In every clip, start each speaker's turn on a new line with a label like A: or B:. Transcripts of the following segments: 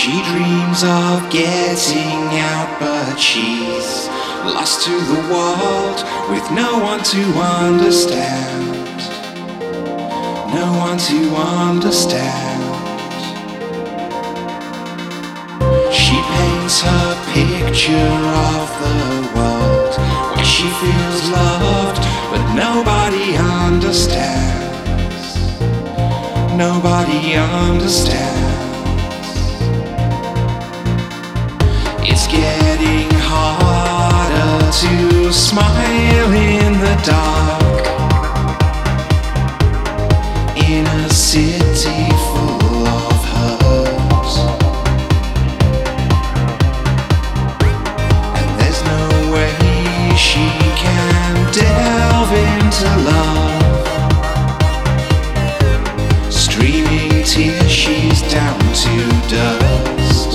A: She dreams of getting out, but she's lost to the world with no one to understand. No one to understand. She paints her picture of the world where she feels loved, but nobody understands. Nobody understands. It's getting harder to smile in the dark, in a city full of hurt. And there's no way she can delve into love. Streaming tears, she's down to dust.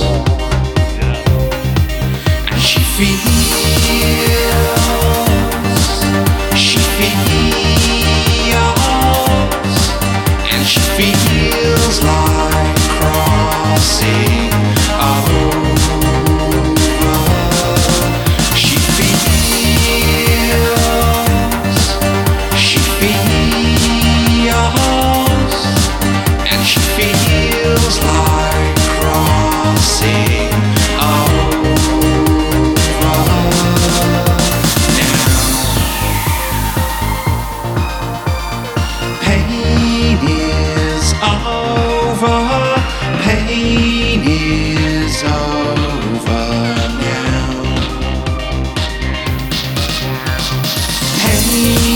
A: And she feels, and she feels like crossing over. She feels, and she feels like crossing over now. Pain is over, pain is over now. Pain